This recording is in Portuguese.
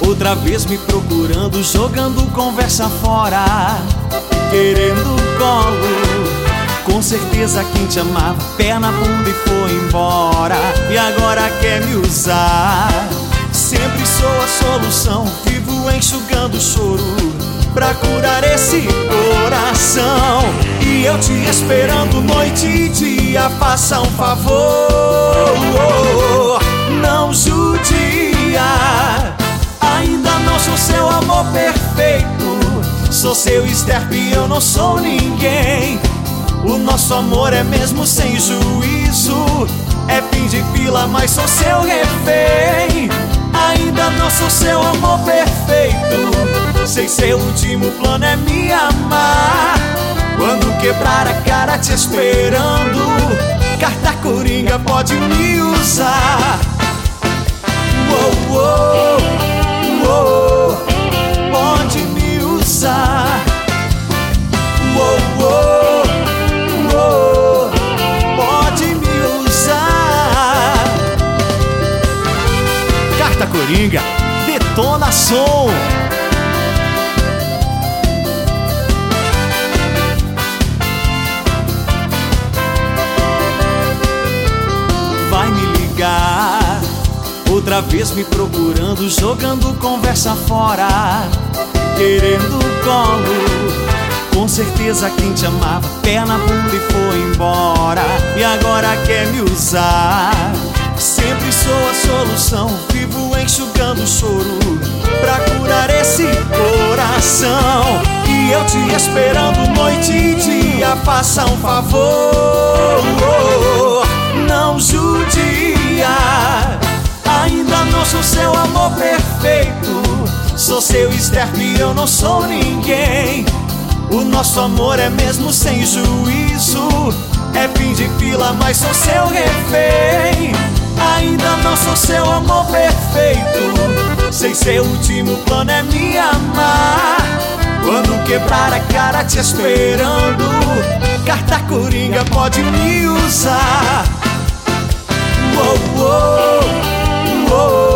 Outra vez me procurando, jogando conversa fora, querendo colo. Com certeza quem te amava, pé na bunda e foi embora. E agora quer me usar. Sempre sou a solução, vivo enxugando choro pra curar esse coração. E eu te esperando noite e dia, faça um favor, não judia. Ainda não sou seu amor perfeito, sou seu esterpe e eu não sou ninguém. O nosso amor é mesmo sem juízo, é fim de fila, mas sou seu refém. Ainda não sou seu amor perfeito, sei seu último plano é me amar. Quando quebrar a cara te esperando, carta coringa pode me usar. Pode me usar. Pode me usar. Carta coringa, detona som. Vai me ligar, outra vez me procurando, jogando conversa fora, querendo colo. Com certeza quem te amava, pé na bunda e foi embora. E agora quer me usar. Sempre sou a solução, vivo enxugando choro pra curar esse coração. E eu te esperando noite e dia, faça um favor, não judia. Ainda não sou seu amor perfeito, sou seu esterpe e eu não sou ninguém. O nosso amor é mesmo sem juízo, é fim de fila, mas sou seu refém. Ainda não sou seu amor perfeito, sei seu último plano é me amar. Quando quebrar a cara te esperando, carta coringa pode me usar.